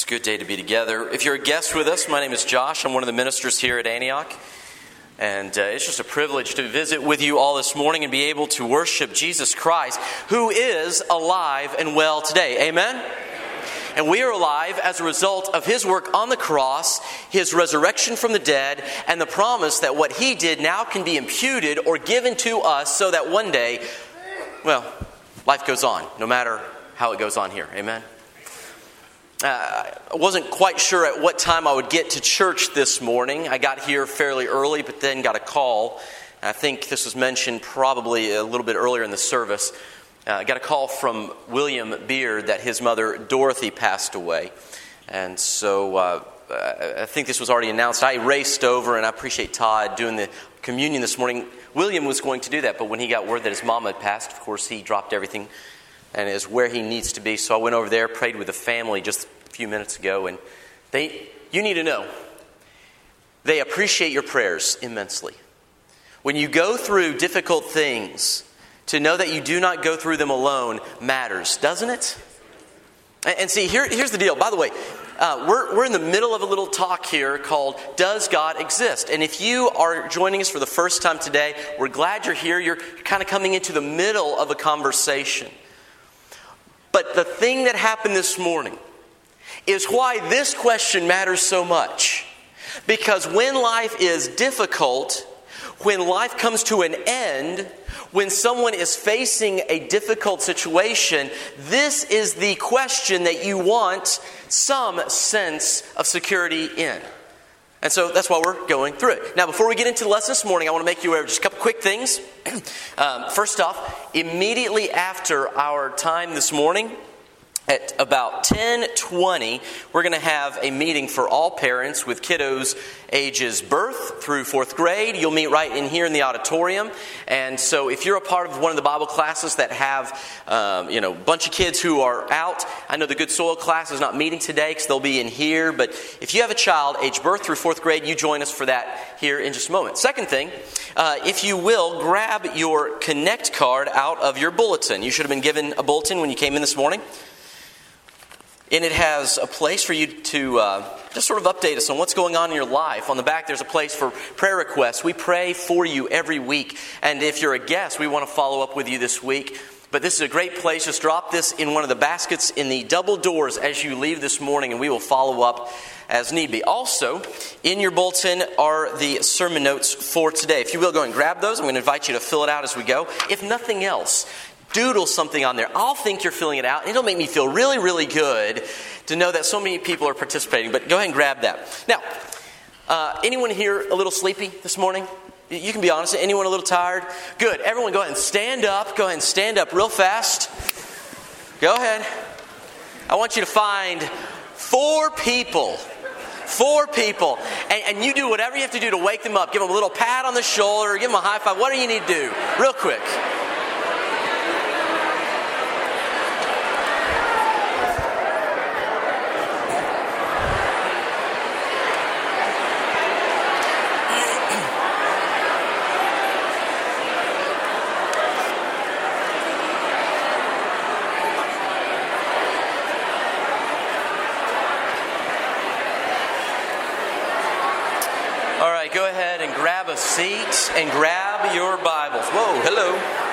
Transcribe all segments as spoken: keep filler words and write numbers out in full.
Good day to be together. If you're a guest with us, my name is Josh. I'm one of the ministers here at Antioch. And uh, it's just a privilege to visit with you all this morning and be able to worship Jesus Christ, who is alive and well today. Amen? And we are alive as a result of His work on the cross, His resurrection from the dead, and the promise that what He did now can be imputed or given to us so that one day, well, life goes on, no matter how it goes on here. Amen? Uh, I wasn't quite sure at what time I would get to church this morning. I got here fairly early, but then got a call. I think this was mentioned probably a little bit earlier in the service. Uh, I got a call from William Beard that his mother Dorothy passed away. And so uh, I think this was already announced. I raced over, and I appreciate Todd doing the communion this morning. William was going to do that, but when he got word that his mom had passed, of course, he dropped everything and is where he needs to be. So I went over there, prayed with the family just a few minutes ago, and they, you need to know, they appreciate your prayers immensely. When you go through difficult things, to know that you do not go through them alone matters, doesn't it? And, and see, here, here's the deal. By the way, uh, we're, we're in the middle of a little talk here called Does God Exist? And if you are joining us for the first time today, we're glad you're here. You're kind of coming into the middle of a conversation. But the thing that happened this morning is why this question matters so much. Because when life is difficult, when life comes to an end, when someone is facing a difficult situation, this is the question that you want some sense of security in. And so that's why we're going through it. Now, before we get into the lesson this morning, I want to make you aware of just a couple quick things. um, first off, immediately after our time this morning, at about ten twenty, we're going to have a meeting for all parents with kiddos ages birth through fourth grade. You'll meet right in here in the auditorium. And so if you're a part of one of the Bible classes that have, um, you know, a bunch of kids who are out, I know the Good Soil class is not meeting today because they'll be in here. But if you have a child age birth through fourth grade, you join us for that here in just a moment. Second thing, uh, if you will, grab your Connect card out of your bulletin. You should have been given a bulletin when you came in this morning. And it has a place for you to uh, just sort of update us on what's going on in your life. On the back, there's a place for prayer requests. We pray for you every week. And if you're a guest, we want to follow up with you this week. But this is a great place. Just drop this in one of the baskets in the double doors as you leave this morning, and we will follow up as need be. Also, in your bulletin are the sermon notes for today. If you will, go and grab those. I'm going to invite you to fill it out as we go. If nothing else, doodle something on there. I'll think you're filling it out. It'll make me feel really, really good to know that so many people are participating. But go ahead and grab that. Now, uh, anyone here a little sleepy this morning? You can be honest. Anyone a little tired? Good. Everyone go ahead and stand up. Go ahead and stand up real fast. Go ahead. I want you to find four people. Four people. And, and you do whatever you have to do to wake them up. Give them a little pat on the shoulder. Give them a high five. What do you need to do? Real quick. Go ahead and grab a seat and grab your Bibles. Whoa, hello.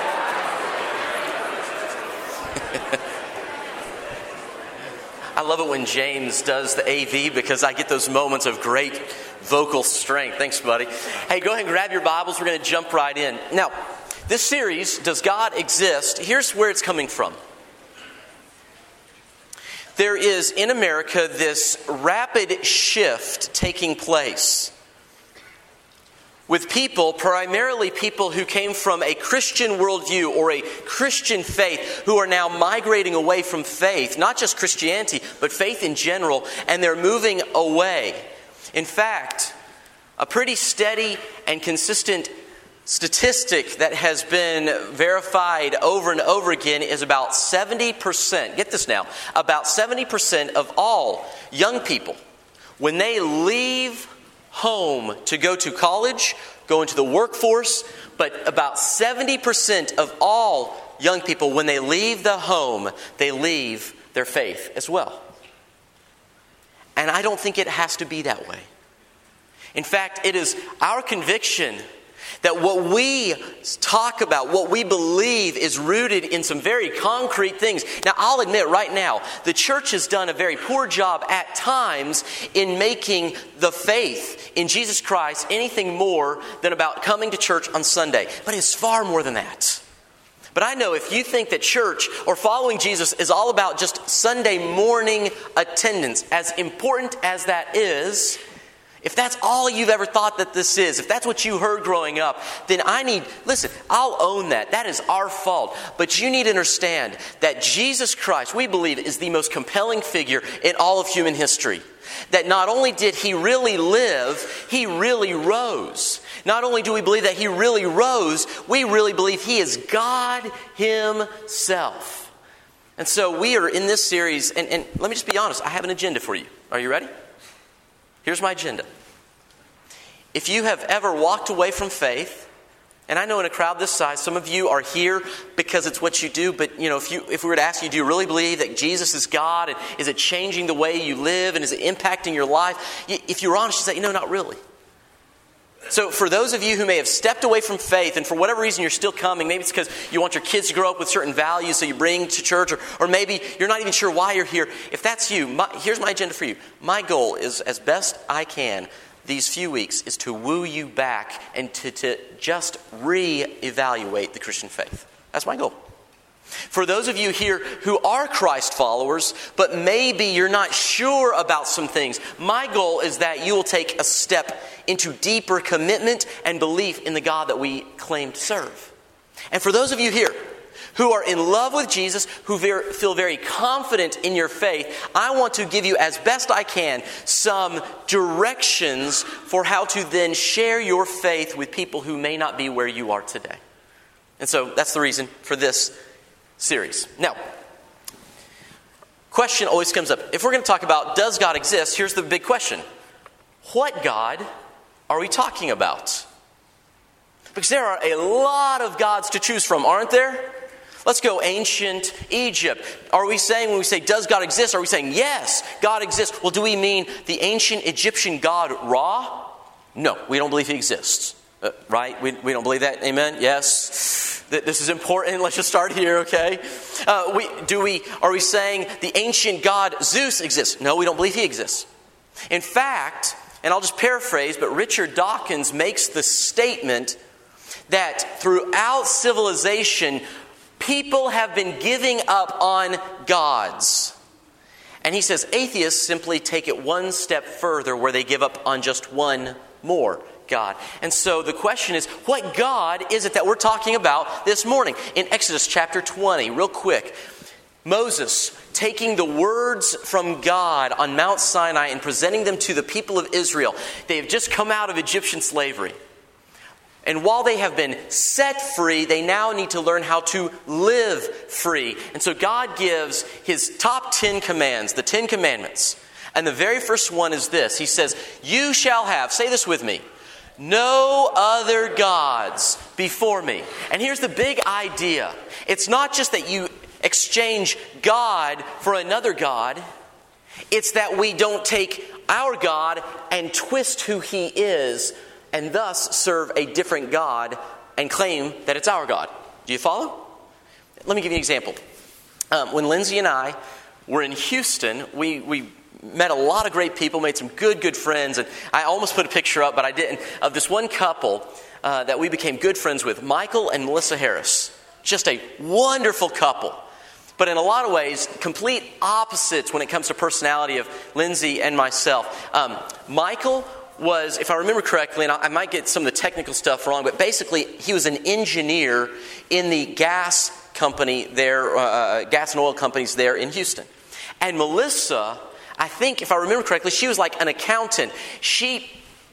I love it when James does the A V because I get those moments of great vocal strength. Thanks, buddy. Hey, go ahead and grab your Bibles. We're going to jump right in. Now, this series, Does God Exist? Here's where it's coming from. There is in America this rapid shift taking place with people, primarily people who came from a Christian worldview or a Christian faith, who are now migrating away from faith, not just Christianity, but faith in general, and they're moving away. In fact, a pretty steady and consistent statistic that has been verified over and over again is about seventy percent, get this now, about seventy percent of all young people, when they leave home to go to college, go into the workforce, but about seventy percent of all young people, when they leave the home, they leave their faith as well. And I don't think it has to be that way. In fact, it is our conviction that what we talk about, what we believe, is rooted in some very concrete things. Now, I'll admit right now, the church has done a very poor job at times in making the faith in Jesus Christ anything more than about coming to church on Sunday. But it's far more than that. But I know if you think that church or following Jesus is all about just Sunday morning attendance, as important as that is, if that's all you've ever thought that this is, if that's what you heard growing up, then I need, listen, I'll own that. That is our fault. But you need to understand that Jesus Christ, we believe, is the most compelling figure in all of human history. That not only did He really live, He really rose. Not only do we believe that He really rose, we really believe He is God Himself. And so we are in this series, and, and let me just be honest, I have an agenda for you. Are you ready? Here's my agenda. If you have ever walked away from faith, and I know in a crowd this size, some of you are here because it's what you do, but you know, if you if we were to ask you, do you really believe that Jesus is God? And is it changing the way you live? And is it impacting your life? If you're honest, you say, you know, not really. So for those of you who may have stepped away from faith, and for whatever reason you're still coming, maybe it's because you want your kids to grow up with certain values so you bring to church, or, or maybe you're not even sure why you're here. If that's you, my, here's my agenda for you. My goal is, as best I can, these few weeks, is to woo you back and to, to just re-evaluate the Christian faith. That's my goal. For those of you here who are Christ followers, but maybe you're not sure about some things, my goal is that you will take a step into deeper commitment and belief in the God that we claim to serve. And for those of you here who are in love with Jesus, who ver- feel very confident in your faith, I want to give you, as best I can, some directions for how to then share your faith with people who may not be where you are today. And so that's the reason for this series. Now, question always comes up. If we're going to talk about, does God exist? Here's the big question. What God are we talking about? Because there are a lot of gods to choose from, aren't there? Let's go ancient Egypt. Are we saying, when we say, does God exist, are we saying, yes, God exists? Well, do we mean the ancient Egyptian god Ra? No, we don't believe he exists. Uh, right? We, we don't believe that? Amen? Yes. This is important. Let's just start here, okay? Uh, we, do we, are we saying the ancient god Zeus exists? No, we don't believe he exists. In fact, and I'll just paraphrase, but Richard Dawkins makes the statement that throughout civilization, people have been giving up on gods. And he says atheists simply take it one step further, where they give up on just one more God. And so the question is, what God is it that we're talking about this morning? In Exodus chapter twenty, real quick, Moses taking the words from God on Mount Sinai and presenting them to the people of Israel. They have just come out of Egyptian slavery. And while they have been set free, they now need to learn how to live free. And so God gives His top ten commands, the Ten Commandments. And the very first one is this. He says, you shall have, say this with me, no other gods before me. And here's the big idea. It's not just that you exchange God for another God. It's that we don't take our God and twist who He is, and thus serve a different God and claim that it's our God. Do you follow? Let me give you an example. Um, when Lindsay and I were in Houston, we, we met a lot of great people, made some good, good friends. And I almost put a picture up, but I didn't, of this one couple uh, that we became good friends with, Michael and Melissa Harris. Just a wonderful couple. But in a lot of ways, complete opposites when it comes to personality of Lindsay and myself. Um, Michael was, if I remember correctly, and I might get some of the technical stuff wrong, but basically he was an engineer in the gas company there, uh, gas and oil companies there in Houston. And Melissa, I think if I remember correctly, she was like an accountant. She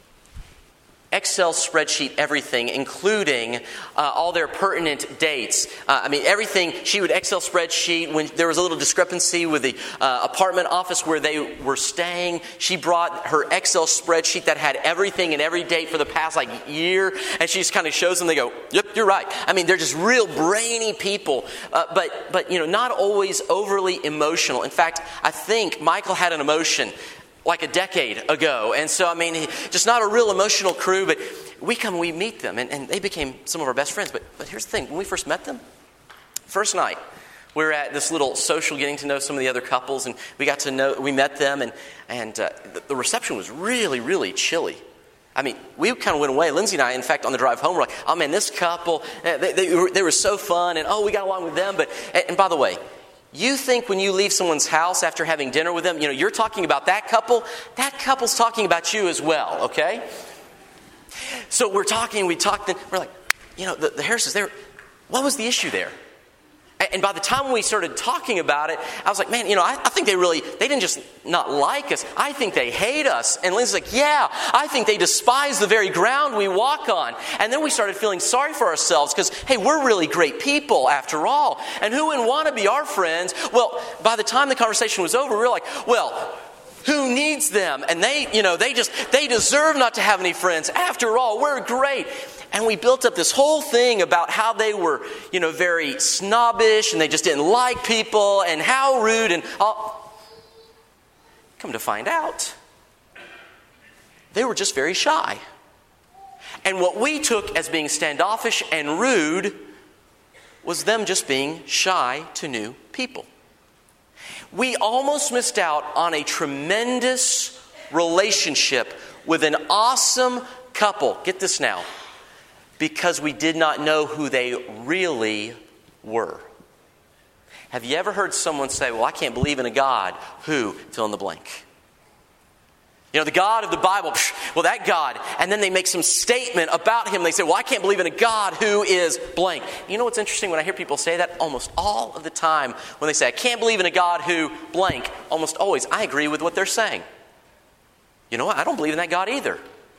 Excel spreadsheet everything, including uh, all their pertinent dates. Uh, I mean, everything. She would Excel spreadsheet when there was a little discrepancy with the uh, apartment office where they were staying. She brought her Excel spreadsheet that had everything and every date for the past like year, and she just kind of shows them. They go, "Yep, you're right." I mean, they're just real brainy people, uh, but but you know, not always overly emotional. In fact, I think Michael had an emotion. like a decade ago. And so, I mean, just not a real emotional crew, but we come and we meet them, and, and they became some of our best friends. But, but here's the thing. When we first met them, first night, we were at this little social getting to know some of the other couples, and we got to know, we met them, and, and uh, the, the reception was really, really chilly. I mean, we kind of went away. Lindsay and I, in fact, on the drive home, were like, oh man, this couple, they, they, were, they were so fun, and oh, we got along with them. But and, and by the way, you think when you leave someone's house after having dinner with them, you know, you're talking about that couple, that couple's talking about you as well, okay? So we're talking, we talked, and we're like, you know, the, the Harrises, there, what was the issue there? And by the time we started talking about it, I was like, man, you know, I, I think they really, they didn't just not like us. I think they hate us. And Lindsay's like, yeah, I think they despise the very ground we walk on. And then we started feeling sorry for ourselves because, hey, we're really great people after all. And who wouldn't want to be our friends? Well, by the time the conversation was over, we were like, well, who needs them? And they, you know, they just, they deserve not to have any friends. After all, we're great. And we built up this whole thing about how they were, you know, very snobbish and they just didn't like people and how rude and all. Come to find out, they were just very shy. And what we took as being standoffish and rude was them just being shy to new people. We almost missed out on a tremendous relationship with an awesome couple. Get this now. Because we did not know who they really were. Have you ever heard someone say, well, I can't believe in a God who, fill in the blank. You know, the God of the Bible, psh, well, that God. And then they make some statement about him. They say, well, I can't believe in a God who is blank. You know what's interesting when I hear people say that? Almost all of the time when they say, I can't believe in a God who blank, almost always I agree with what they're saying. You know what? I don't believe in that God either.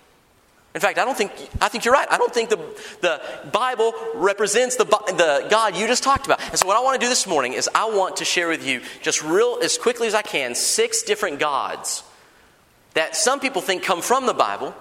In fact, I don't think, I think you're right. I don't think the, the Bible represents the, the God you just talked about. And so what I want to do this morning is I want to share with you just real, as quickly as I can, six different gods that some people think come from the Bible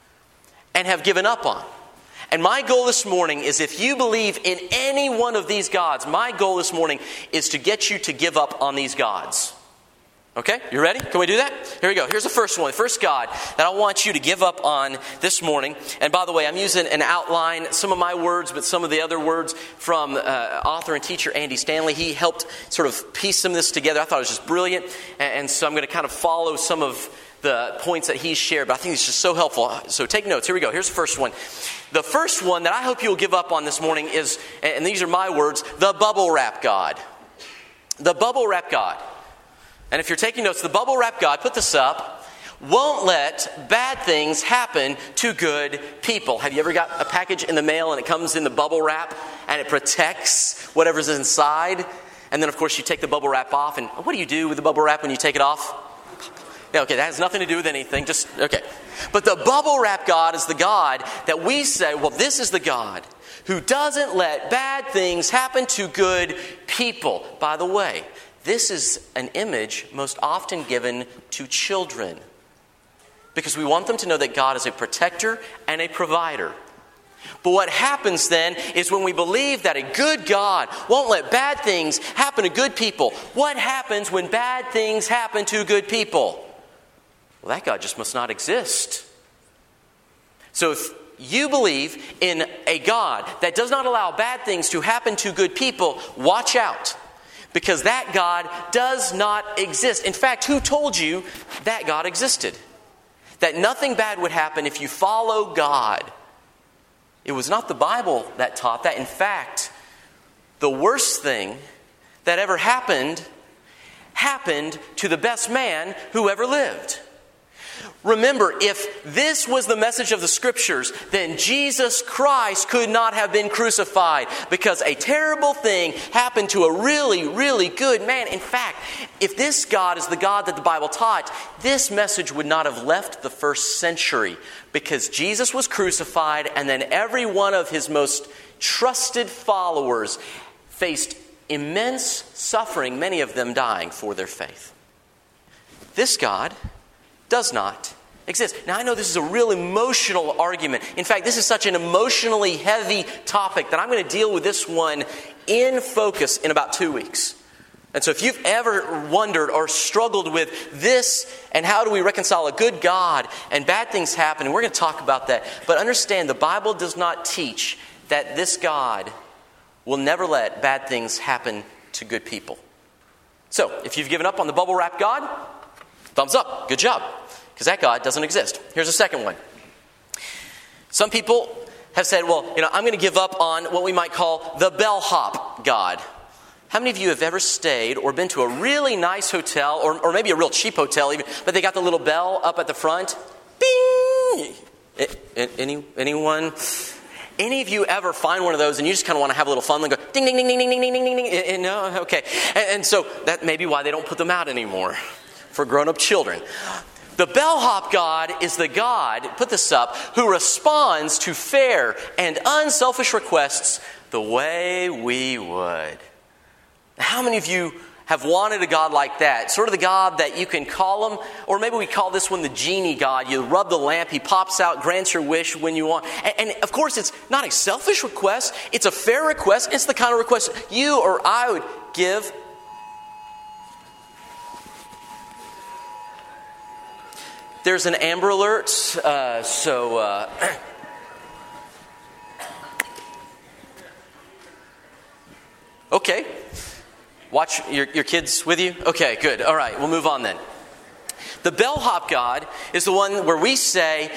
and have given up on. And my goal this morning is if you believe in any one of these gods, my goal this morning is to get you to give up on these gods. Okay, you ready? Can we do that? Here we go. Here's the first one. The first God that I want you to give up on this morning. And by the way, I'm using an outline, some of my words, but some of the other words from uh, author and teacher Andy Stanley. He helped sort of piece some of this together. I thought it was just brilliant. And, and so I'm going to kind of follow some of the points that he's shared. But I think it's just so helpful. So take notes. Here we go. Here's the first one. The first one that I hope you'll give up on this morning is, and these are my words, the bubble wrap God. The bubble wrap God. And if you're taking notes, the bubble wrap God, put this up, won't let bad things happen to good people. Have you ever got a package in the mail and it comes in the bubble wrap and it protects whatever's inside? And then, of course, you take the bubble wrap off. And what do you do with the bubble wrap when you take it off? Yeah, okay, that has nothing to do with anything. Just, okay. But the bubble wrap God is the God that we say, well, this is the God who doesn't let bad things happen to good people. By the way, this is an image most often given to children because we want them to know that God is a protector and a provider. But what happens then is when we believe that a good God won't let bad things happen to good people, what happens when bad things happen to good people? Well, that God just must not exist. So if you believe in a God that does not allow bad things to happen to good people, watch out. Because that God does not exist. In fact, who told you that God existed? That nothing bad would happen if you follow God. It was not the Bible that taught that. In fact, the worst thing that ever happened, happened to the best man who ever lived. Remember, if this was the message of the Scriptures, then Jesus Christ could not have been crucified because a terrible thing happened to a really, really good man. In fact, if this God is the God that the Bible taught, this message would not have left the first century because Jesus was crucified and then every one of his most trusted followers faced immense suffering, many of them dying for their faith. This God does not exist. Now, I know this is a real emotional argument. In fact, this is such an emotionally heavy topic that I'm going to deal with this one in focus in about two weeks. And so if you've ever wondered or struggled with this and how do we reconcile a good God and bad things happen, and we're going to talk about that. But understand, the Bible does not teach that this God will never let bad things happen to good people. So if you've given up on the bubble wrap God, thumbs up. Good job. Because that God doesn't exist. Here's a second one. Some people have said, well, you know, I'm going to give up on what we might call the bellhop God. How many of you have ever stayed or been to a really nice hotel, or, or maybe a real cheap hotel even, but they got the little bell up at the front? Bing! Any, anyone? Any of you ever find one of those and you just kind of want to have a little fun and go ding, ding, ding, ding, ding, ding, ding, ding, ding, ding? No? Okay. And, and so that may be why they don't put them out anymore for grown-up children. The bellhop God is the God, put this up, who responds to fair and unselfish requests the way we would. How many of you have wanted a God like that? Sort of the God that you can call him, or maybe we call this one the genie God. You rub the lamp, he pops out, grants your wish when you want. And, and of course, it's not a selfish request. It's a fair request. It's the kind of request you or I would give. There's an Amber Alert, uh, so... Uh, okay. Watch your, your kids with you? Okay, good. All right, we'll move on then. The bellhop God is the one where we say,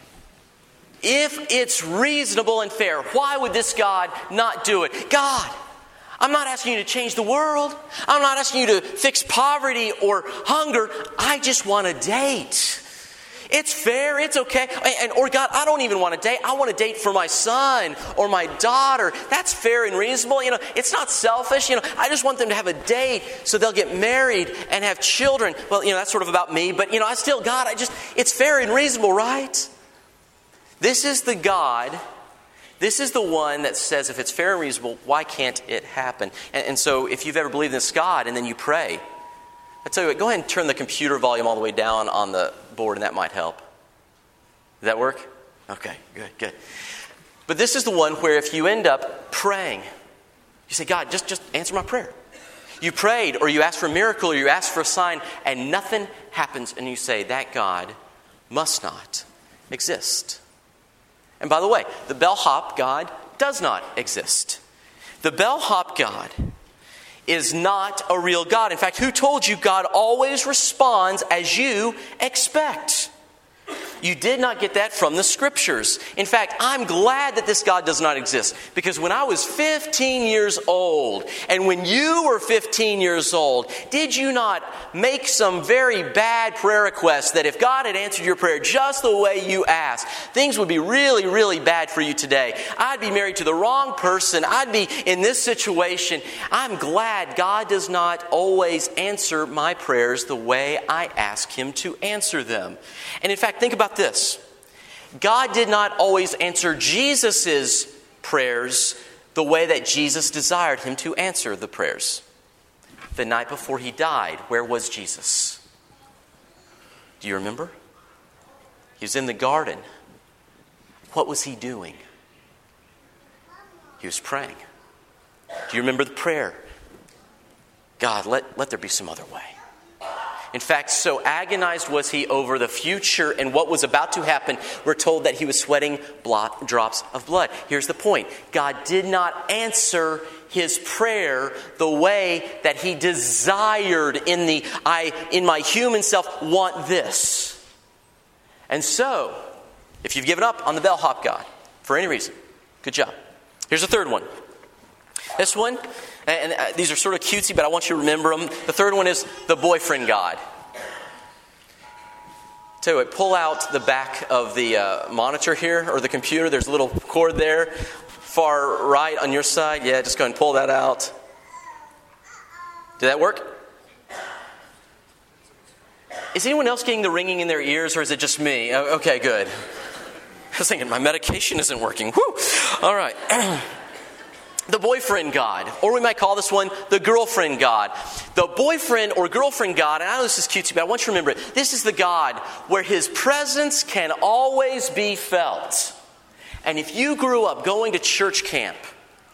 if it's reasonable and fair, why would this God not do it? God, I'm not asking you to change the world. I'm not asking you to fix poverty or hunger. I just want a date. It's fair, it's okay. And, or God, I don't even want to date. I want to date for my son or my daughter. That's fair and reasonable. You know, it's not selfish. You know, I just want them to have a date so they'll get married and have children. Well, you know, that's sort of about me. But, you know, I still, God, I just, it's fair and reasonable, right? This is the God, this is the one that says if it's fair and reasonable, why can't it happen? And, and so if you've ever believed in this God and then you pray, I tell you what, go ahead and turn the computer volume all the way down on the board, and that might help. Does that work? Okay, good, good. But this is the one where if you end up praying, you say, God, just, just answer my prayer. You prayed, or you asked for a miracle, or you asked for a sign, and nothing happens, and you say, that God must not exist. And by the way, the bellhop God does not exist. The bellhop God is not a real God. In fact, who told you God always responds as you expect? You did not get that from the Scriptures. In fact, I'm glad that this God does not exist. Because when I was fifteen years old, and when you were fifteen years old, did you not make some very bad prayer requests that if God had answered your prayer just the way you asked, things would be really, really bad for you today? I'd be married to the wrong person. I'd be in this situation. I'm glad God does not always answer my prayers the way I ask Him to answer them. And in fact, think about this. God did not always answer Jesus' prayers the way that Jesus desired Him to answer the prayers. The night before He died, where was Jesus? Do you remember? He was in the garden. What was He doing? He was praying. Do you remember the prayer? God, let, let there be some other way. In fact, so agonized was He over the future and what was about to happen, we're told that He was sweating blot, drops of blood. Here's the point. God did not answer His prayer the way that He desired in the, I, in my human self, want this. And so, if you've given up on the bellhop God for any reason, good job. Here's a third one. This one, and these are sort of cutesy, but I want you to remember them. The third one is the boyfriend God. Tell you what, pull out the back of the uh, monitor here, or the computer. There's a little cord there, far right on your side. Yeah, just go ahead and pull that out. Did that work? Is anyone else getting the ringing in their ears, or is it just me? Okay, good. I was thinking, my medication isn't working. Whew! All right. The boyfriend God, or we might call this one the girlfriend God. The boyfriend or girlfriend God, and I know this is cutesy, but I want you to remember it. This is the God where His presence can always be felt. And if you grew up going to church camp,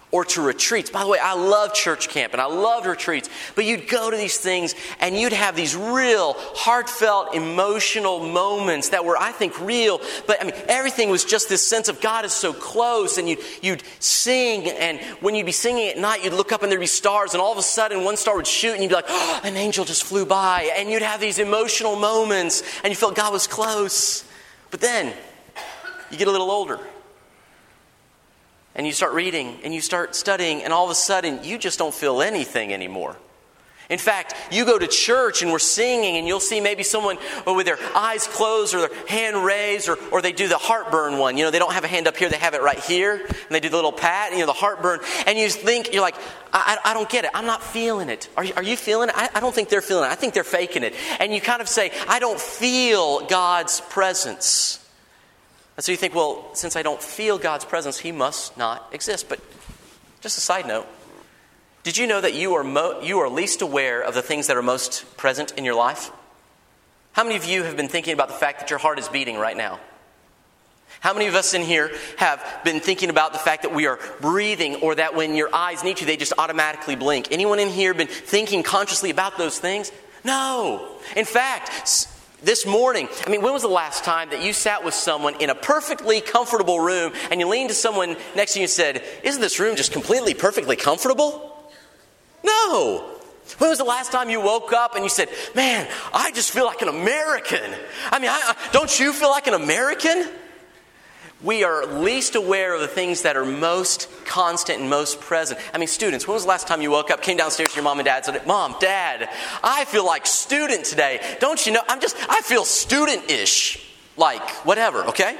or to retreats. By the way, I love church camp and I loved retreats. But you'd go to these things and you'd have these real, heartfelt, emotional moments that were, I think, real. But I mean, everything was just this sense of God is so close. And you'd, you'd sing, and when you'd be singing at night, you'd look up and there'd be stars. And all of a sudden, one star would shoot and you'd be like, oh, an angel just flew by. And you'd have these emotional moments and you felt God was close. But then, you get a little older. And you start reading, and you start studying, and all of a sudden, you just don't feel anything anymore. In fact, you go to church, and we're singing, and you'll see maybe someone with their eyes closed, or their hand raised, or, or they do the heartburn one. You know, they don't have a hand up here, they have it right here, and they do the little pat, and you know, the heartburn. And you think, you're like, I, I don't get it. I'm not feeling it. Are you, are you feeling it? I, I don't think they're feeling it. I think they're faking it. And you kind of say, I don't feel God's presence. And so you think, well, since I don't feel God's presence, He must not exist. But just a side note, did you know that you are mo- you are least aware of the things that are most present in your life? How many of you have been thinking about the fact that your heart is beating right now? How many of us in here have been thinking about the fact that we are breathing, or that when your eyes need to, they just automatically blink? Anyone in here been thinking consciously about those things? No. In fact, this morning, I mean, when was the last time that you sat with someone in a perfectly comfortable room and you leaned to someone next to you and said, isn't this room just completely perfectly comfortable? No. When was the last time you woke up and you said, man, I just feel like an American? I mean, I, I, don't you feel like an American? We are least aware of the things that are most constant and most present. I mean, students, when was the last time you woke up, came downstairs to your mom and dad, and said, Mom, Dad, I feel like student today. Don't you know? I'm just, I feel student-ish. Like, whatever, okay?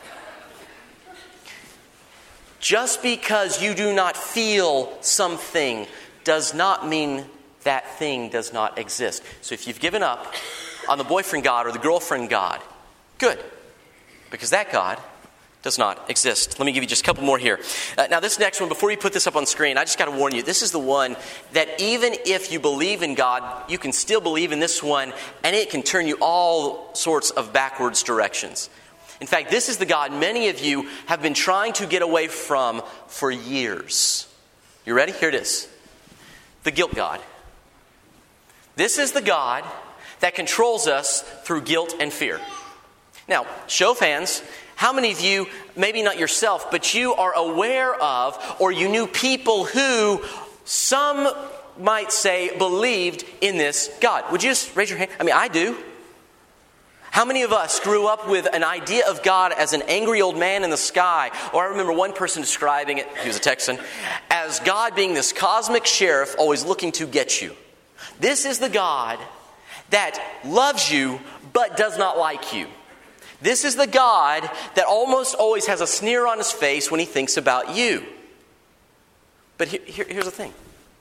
Just because you do not feel something does not mean that thing does not exist. So if you've given up on the boyfriend God or the girlfriend God, good. Because that God does not exist. Let me give you just a couple more here. Uh, now this next one, before we put this up on screen, I just got to warn you, this is the one that even if you believe in God, you can still believe in this one, and it can turn you all sorts of backwards directions. In fact, this is the God many of you have been trying to get away from for years. You ready? Here it is. The guilt God. This is the God that controls us through guilt and fear. Now, show of hands, how many of you, maybe not yourself, but you are aware of, or you knew people who, some might say, believed in this God? Would you just raise your hand? I mean, I do. How many of us grew up with an idea of God as an angry old man in the sky? Or I remember one person describing it, he was a Texan, as God being this cosmic sheriff always looking to get you. This is the God that loves you but does not like you. This is the God that almost always has a sneer on his face when he thinks about you. But here, here, here's the thing.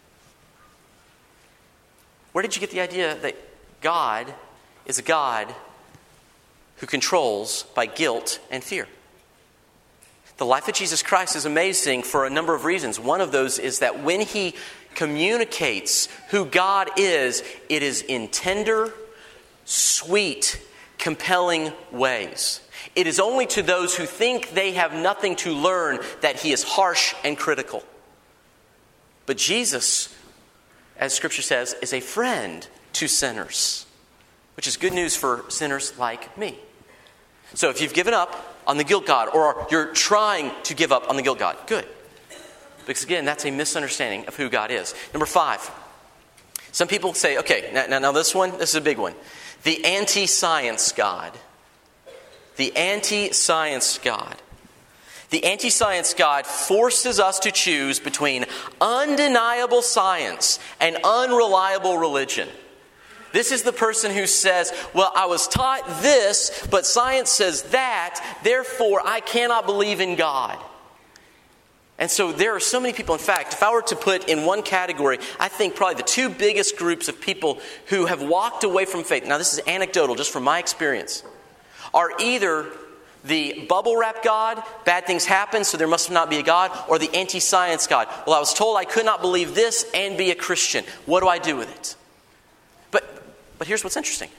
Where did you get the idea that God is a God who controls by guilt and fear? The life of Jesus Christ is amazing for a number of reasons. One of those is that when he communicates who God is, it is in tender, sweet, compelling ways. It is only to those who think they have nothing to learn that he is harsh and critical. But Jesus, as Scripture says, is a friend to sinners, which is good news for sinners like me. So if you've given up on the guilt God, or you're trying to give up on the guilt God, good. Because again, that's a misunderstanding of who God is. Number five, some people say, okay, now, now, now this one, this is a big one. The anti-science God. The anti-science God. The anti-science God forces us to choose between undeniable science and unreliable religion. This is the person who says, well, I was taught this, but science says that, therefore I cannot believe in God. And so there are so many people. In fact, if I were to put in one category, I think probably the two biggest groups of people who have walked away from faith, now this is anecdotal just from my experience, are either the bubble wrap God, bad things happen, so there must not be a God, or the anti-science God. Well, I was told I could not believe this and be a Christian. What do I do with it? But, but here's what's interesting.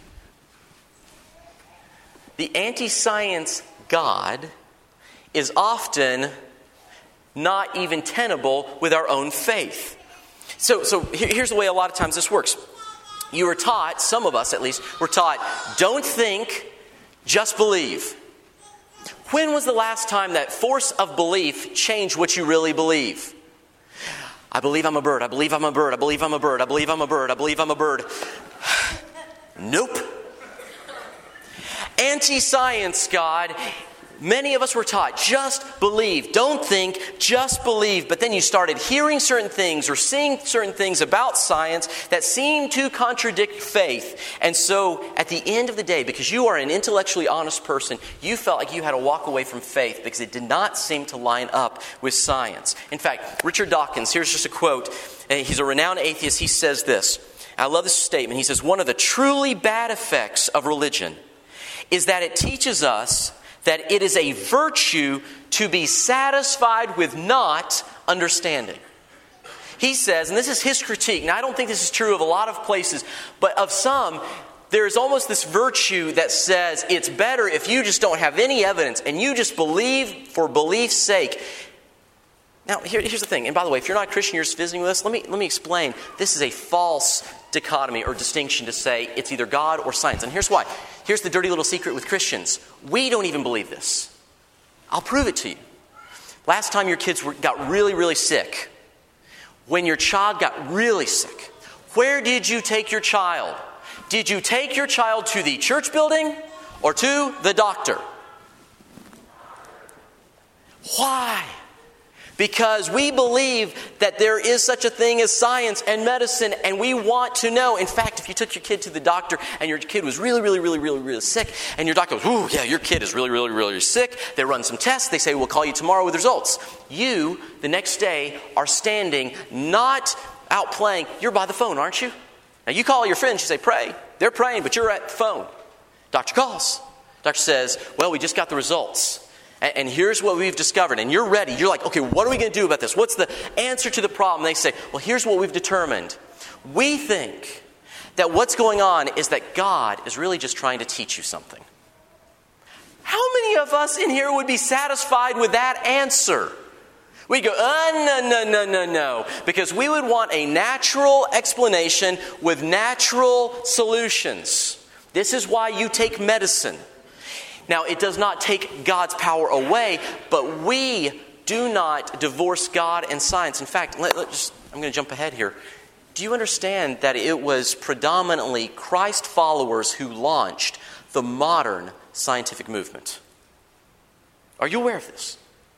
The anti-science God is often not even tenable with our own faith. So, so here's the way a lot of times this works. You were taught, some of us at least, were taught, don't think, just believe. When was the last time that force of belief changed what you really believe? I believe I'm a bird. I believe I'm a bird. I believe I'm a bird. I believe I'm a bird. I believe I'm a bird. Nope. Anti-science God. Many of us were taught, just believe. Don't think, just believe. But then you started hearing certain things or seeing certain things about science that seem to contradict faith. And so at the end of the day, because you are an intellectually honest person, you felt like you had to walk away from faith because it did not seem to line up with science. In fact, Richard Dawkins, here's just a quote. He's a renowned atheist. He says this. I love this statement. He says, one of the truly bad effects of religion is that it teaches us that it is a virtue to be satisfied with not understanding. He says, and this is his critique, and I don't think this is true of a lot of places, but of some, there is almost this virtue that says it's better if you just don't have any evidence and you just believe for belief's sake. Now, here, here's the thing, and by the way, if you're not a Christian, you're just visiting with us, let me, let me explain. This is a false dichotomy or distinction to say it's either God or science. And here's why. Here's the dirty little secret with Christians. We don't even believe this. I'll prove it to you. Last time your kids were, got really, really sick, when your child got really sick, where did you take your child? Did you take your child to the church building or to the doctor? Why? Because we believe that there is such a thing as science and medicine, and we want to know. In fact, if you took your kid to the doctor and your kid was really, really, really, really, really sick, and your doctor goes, ooh, yeah, your kid is really, really, really sick. They run some tests. They say, we'll call you tomorrow with results. You, the next day, are standing, not out playing. You're by the phone, aren't you? Now, you call your friends. You say, pray. They're praying, but you're at the phone. Doctor calls. Doctor says, well, we just got the results. And here's what we've discovered. And you're ready. You're like, okay, what are we going to do about this? What's the answer to the problem? They say, well, here's what we've determined. We think that what's going on is that God is really just trying to teach you something. How many of us in here would be satisfied with that answer? We go, oh, no, no, no, no, no. Because we would want a natural explanation with natural solutions. This is why you take medicine. Now, it does not take God's power away, but we do not divorce God and science. In fact, let, let just, I'm going to jump ahead here. Do you understand that it was predominantly Christ followers who launched the modern scientific movement? Are you aware of this?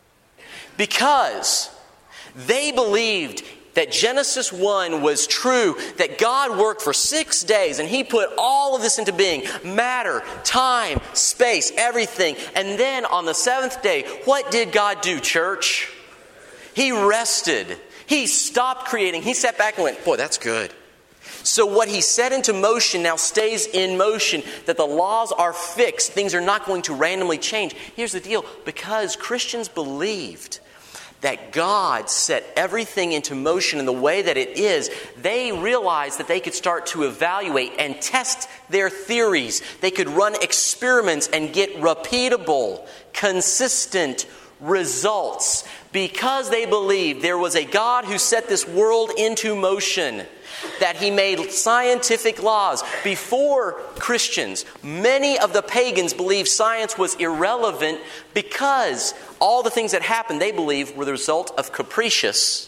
Because they believed that Genesis one was true, that God worked for six days and He put all of this into being. Matter, time, space, everything. And then on the seventh day, what did God do, church? He rested. He stopped creating. He sat back and went, boy, that's good. So what He set into motion now stays in motion, that the laws are fixed. Things are not going to randomly change. Here's the deal. Because Christians believed that God set everything into motion in the way that it is, they realized that they could start to evaluate and test their theories. They could run experiments and get repeatable, consistent results because they believed there was a God who set this world into motion, that He made scientific laws. Before Christians, many of the pagans believed science was irrelevant because all the things that happened, they believed, were the result of capricious,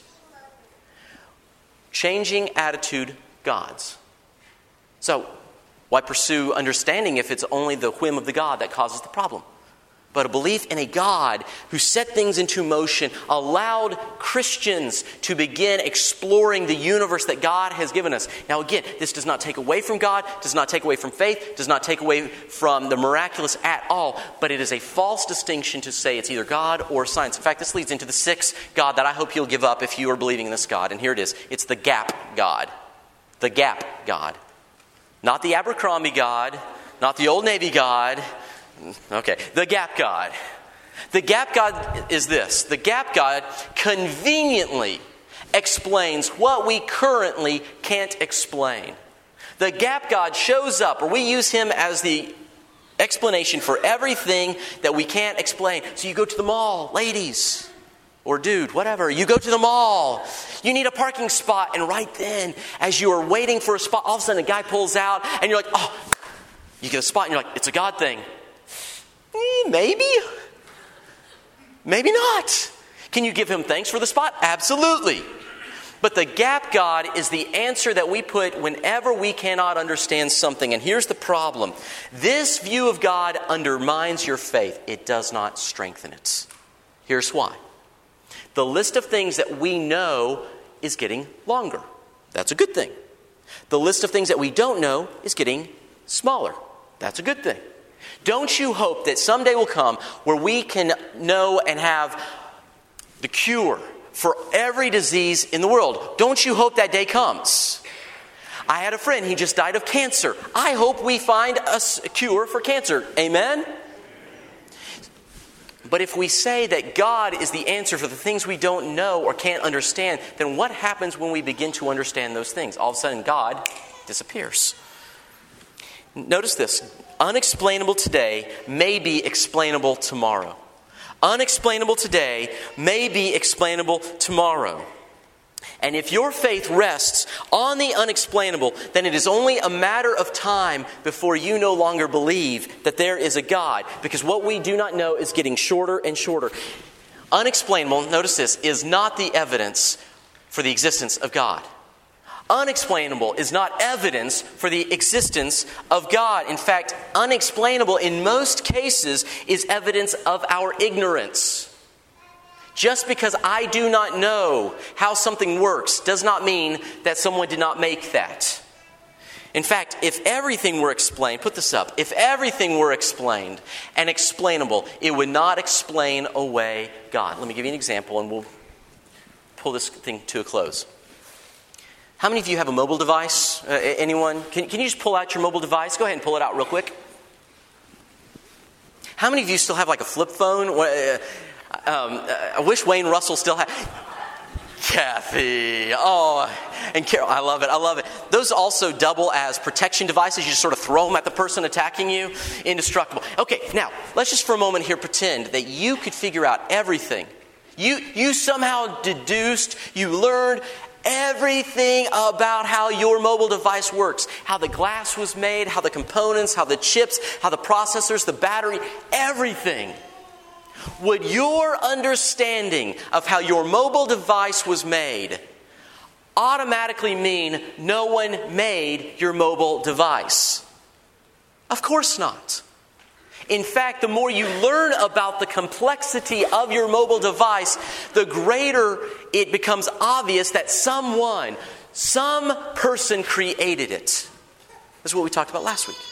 changing attitude gods. So, why pursue understanding if it's only the whim of the God that causes the problem? But a belief in a God who set things into motion allowed Christians to begin exploring the universe that God has given us. Now again, this does not take away from God, does not take away from faith, does not take away from the miraculous at all, but it is a false distinction to say it's either God or science. In fact, this leads into the sixth God that I hope you'll give up if you are believing in this God. And here it is. It's the gap God. The gap God. Not the Abercrombie God, not the Old Navy God. Okay, the gap God. The gap God is this. The gap God conveniently explains what we currently can't explain. The gap God shows up, or we use Him as the explanation for everything that we can't explain. So you go to the mall, ladies. Or dude, whatever, you go to the mall, you need a parking spot, and right then, as you are waiting for a spot, all of a sudden a guy pulls out, and you're like, oh, you get a spot, and you're like, it's a God thing. Eh, maybe. Maybe not. Can you give him thanks for the spot? Absolutely. But the gap God is the answer that we put whenever we cannot understand something. And here's the problem. This view of God undermines your faith. It does not strengthen it. Here's why. The list of things that we know is getting longer. That's a good thing. The list of things that we don't know is getting smaller. That's a good thing. Don't you hope that someday will come where we can know and have the cure for every disease in the world? Don't you hope that day comes? I had a friend, he just died of cancer. I hope we find a cure for cancer. Amen? But if we say that God is the answer for the things we don't know or can't understand, then what happens when we begin to understand those things? All of a sudden, God disappears. Notice this. Unexplainable today may be explainable tomorrow. Unexplainable today may be explainable tomorrow. And if your faith rests on the unexplainable, then it is only a matter of time before you no longer believe that there is a God. Because what we do not know is getting shorter and shorter. Unexplainable, notice this, is not the evidence for the existence of God. Unexplainable is not evidence for the existence of God. In fact, unexplainable in most cases is evidence of our ignorance. Just because I do not know how something works does not mean that someone did not make that. In fact, if everything were explained, put this up, if everything were explained and explainable, it would not explain away God. Let me give you an example and we'll pull this thing to a close. How many of you have a mobile device? Uh, anyone? Can, can you just pull out your mobile device? Go ahead and pull it out real quick. How many of you still have like a flip phone? Uh, Um, I wish Wayne Russell still had. Kathy, oh, and Carol, I love it, I love it. Those also double as protection devices. You just sort of throw them at the person attacking you. Indestructible. Okay, now, let's just for a moment here pretend that you could figure out everything. You, you somehow deduced, you learned everything about how your mobile device works. How the glass was made, how the components, how the chips, how the processors, the battery, everything. Would your understanding of how your mobile device was made automatically mean no one made your mobile device? Of course not. In fact, the more you learn about the complexity of your mobile device, the greater it becomes obvious that someone, some person created it. This is what we talked about last week.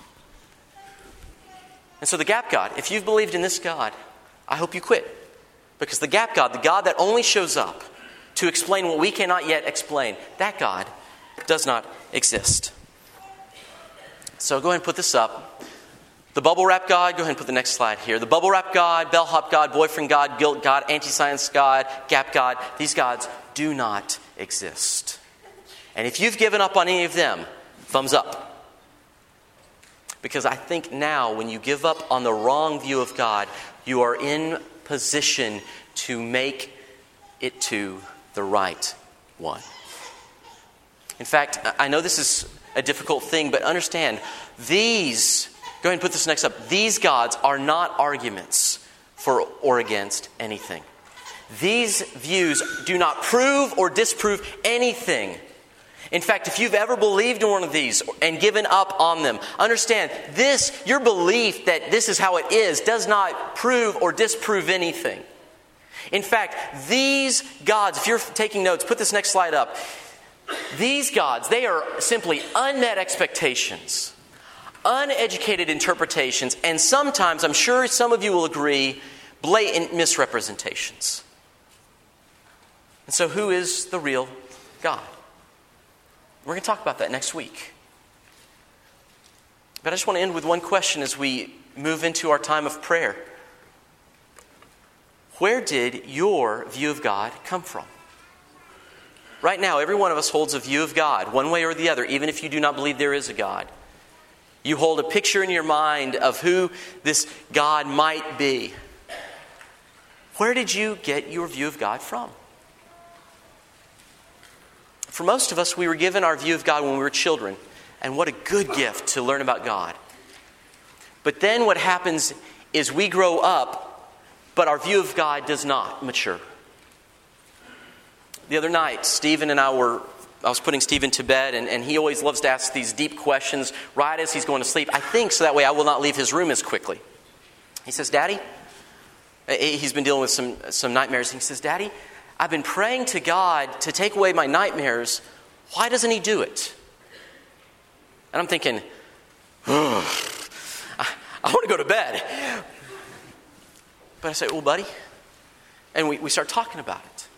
And so the gap God, if you've believed in this God, I hope you quit. Because the gap God, the God that only shows up to explain what we cannot yet explain, that God does not exist. So go ahead and put this up. The bubble wrap God, go ahead and put the next slide here. The bubble wrap God, bellhop God, boyfriend God, guilt God, anti-science God, gap God, these gods do not exist. And if you've given up on any of them, thumbs up. Because I think now when you give up on the wrong view of God, you are in position to make it to the right one. In fact, I know this is a difficult thing, but understand, these, go ahead and put this next up, these gods are not arguments for or against anything. These views do not prove or disprove anything. In fact, if you've ever believed in one of these and given up on them, understand this, your belief that this is how it is, does not prove or disprove anything. In fact, these gods, if you're taking notes, put this next slide up. These gods, they are simply unmet expectations, uneducated interpretations, and sometimes, I'm sure some of you will agree, blatant misrepresentations. And so who is the real God? We're going to talk about that next week. But I just want to end with one question as we move into our time of prayer. Where did your view of God come from? Right now, every one of us holds a view of God, one way or the other, even if you do not believe there is a God. You hold a picture in your mind of who this God might be. Where did you get your view of God from? For most of us, we were given our view of God when we were children. And what a good gift to learn about God. But then what happens is we grow up, but our view of God does not mature. The other night, Stephen and I were, I was putting Stephen to bed, and, and he always loves to ask these deep questions right as he's going to sleep. I think so that way I will not leave his room as quickly. He says, Daddy, he's been dealing with some, some nightmares. He says, Daddy, I've been praying to God to take away my nightmares. Why doesn't he do it? And I'm thinking, oh, I, I want to go to bed. But I say, well, buddy, and we, we start talking about it.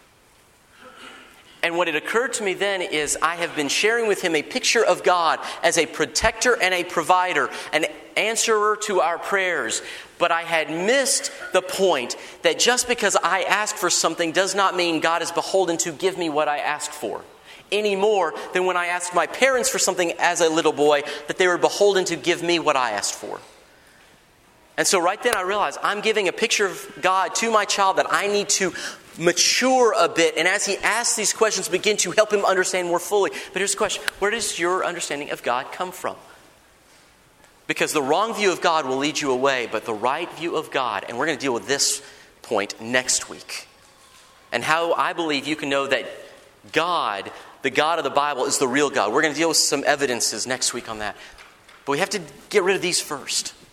And what had occurred to me then is I have been sharing with him a picture of God as a protector and a provider, an answerer to our prayers. But I had missed the point that just because I ask for something does not mean God is beholden to give me what I asked for. Any more than when I asked my parents for something as a little boy, that they were beholden to give me what I asked for. And so right then I realized I'm giving a picture of God to my child that I need to mature a bit. And as he asks these questions, begin to help him understand more fully. But here's the question. Where does your understanding of God come from? Because the wrong view of God will lead you away, but the right view of God, and we're going to deal with this point next week. And how I believe you can know that God, the God of the Bible, is the real God. We're going to deal with some evidences next week on that. But we have to get rid of these first.